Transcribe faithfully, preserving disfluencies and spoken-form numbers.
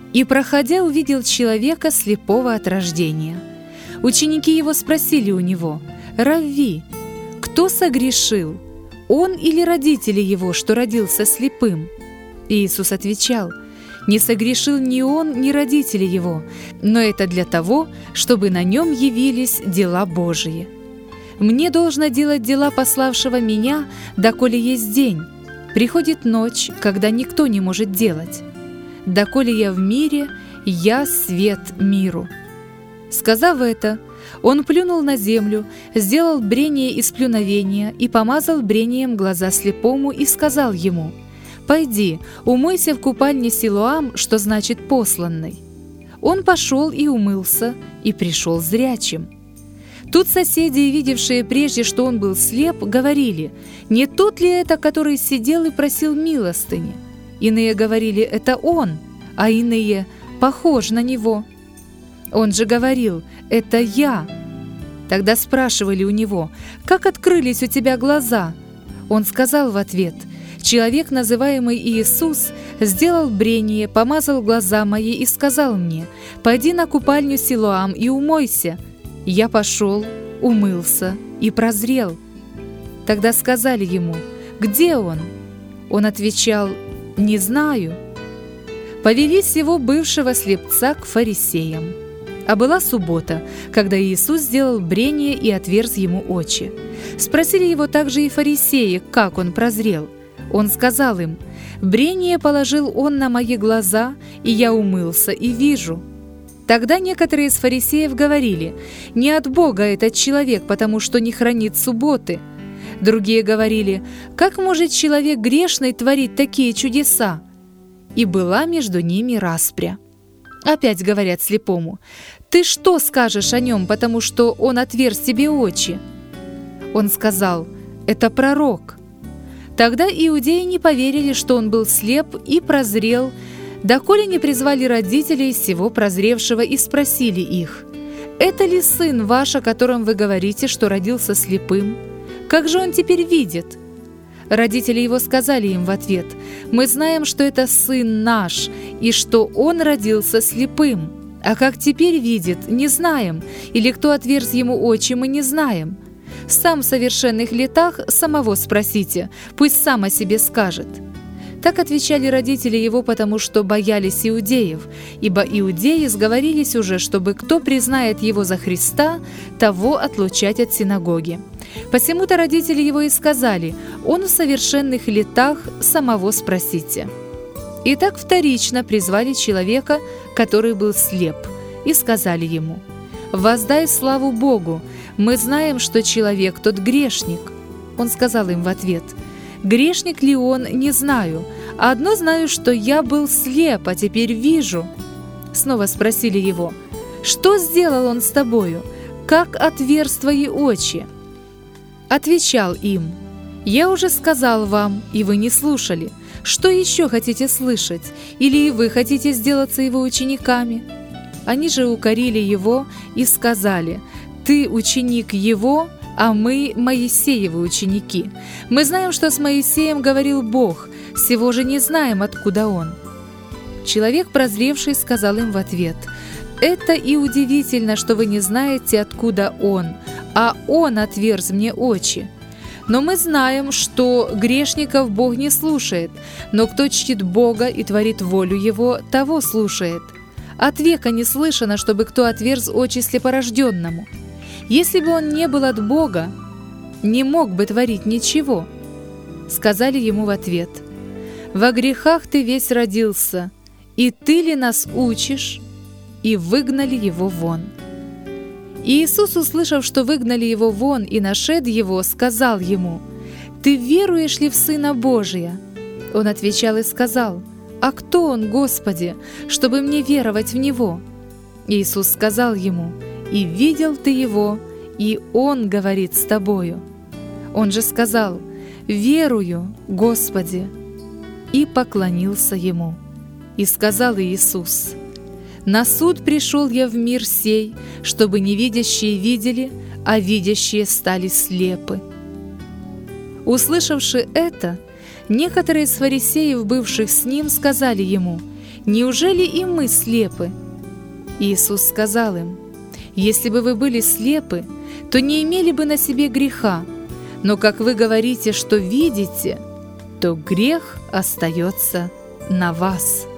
И, проходя, увидел человека слепого от рождения. Ученики его спросили у него: «Равви, кто согрешил, он или родители его, что родился слепым?» И Иисус отвечал: «Не согрешил ни он, ни родители его, но это для того, чтобы на нем явились дела Божии. Мне должно делать дела пославшего меня, доколе есть день. Приходит ночь, когда никто не может делать. Доколе я в мире, я свет миру». Сказав это, он плюнул на землю, сделал брение из плюновения и помазал брением глаза слепому и сказал ему: «Пойди, умойся в купальне Силоам, что значит посланный». Он пошел и умылся, и пришел зрячим. Тут соседи, видевшие прежде, что он был слеп, говорили: «Не тот ли это, который сидел и просил милостыни?» Иные говорили: «Это он», а иные: «Похож на него». Он же говорил: «Это я». Тогда спрашивали у него: «Как открылись у тебя глаза?» Он сказал в ответ: «Человек, называемый Иисус, сделал брение, помазал глаза мои и сказал мне: пойди на купальню Силоам и умойся. Я пошел, умылся и прозрел». Тогда сказали ему: «Где он?» Он отвечал: «Не знаю». Повели сего бывшего слепца к фарисеям. А была суббота, когда Иисус сделал брение и отверз ему очи. Спросили его также и фарисеи, как он прозрел. Он сказал им: «Брение положил он на мои глаза, и я умылся и вижу». Тогда некоторые из фарисеев говорили: «Не от Бога этот человек, потому что не хранит субботы». Другие говорили: «Как может человек грешный творить такие чудеса?» И была между ними распря. Опять говорят слепому: «Ты что скажешь о нем, потому что он отверз тебе очи?» Он сказал: «Это пророк». Тогда иудеи не поверили, что он был слеп и прозрел, доколе не призвали родителей сего прозревшего и спросили их: «Это ли сын ваш, о котором вы говорите, что родился слепым? Как же он теперь видит?» Родители его сказали им в ответ: «Мы знаем, что это сын наш, и что он родился слепым. А как теперь видит, не знаем, или кто отверз ему очи, мы не знаем. Сам в совершенных летах самого спросите, пусть сам о себе скажет». Так отвечали родители его, потому что боялись иудеев, ибо иудеи сговорились уже, чтобы кто признает его за Христа, того отлучать от синагоги. Посему-то родители его и сказали: «Он в совершенных летах, самого спросите». И так вторично призвали человека, который был слеп, и сказали ему: «Воздай славу Богу, мы знаем, что человек тот грешник». Он сказал им в ответ: «Грешник ли он, не знаю, а одно знаю, что я был слеп, а теперь вижу». Снова спросили его: «Что сделал он с тобою? Как отверз твои очи?» Отвечал им: «Я уже сказал вам, и вы не слушали. Что еще хотите слышать? Или и вы хотите сделаться его учениками?» Они же укорили его и сказали: «Ты ученик его, а мы Моисеевы ученики. Мы знаем, что с Моисеем говорил Бог, сего же не знаем, откуда он». Человек, прозревший, сказал им в ответ: «Это и удивительно, что вы не знаете, откуда он, а он отверз мне очи. Но мы знаем, что грешников Бог не слушает, но кто чтит Бога и творит волю Его, того слушает. От века не слышано, чтобы кто отверз очи слепорожденному. Если бы он не был от Бога, не мог бы творить ничего». Сказали ему в ответ: «Во грехах ты весь родился, и ты ли нас учишь?» И выгнали его вон. И Иисус, услышав, что выгнали его вон и нашед его, сказал ему: «Ты веруешь ли в Сына Божия?» Он отвечал и сказал: «А кто он, Господи, чтобы мне веровать в Него?» Иисус сказал ему: «И видел ты его, и он говорит с тобою». Он же сказал: «Верую, Господи», и поклонился ему. И сказал Иисус: «На суд пришел я в мир сей, чтобы невидящие видели, а видящие стали слепы». Услышавши это, некоторые из фарисеев, бывших с ним, сказали ему: Неужели и мы слепы?» Иисус сказал им: «Если бы вы были слепы, то не имели бы на себе греха, но как вы говорите, что видите, то грех остается на вас».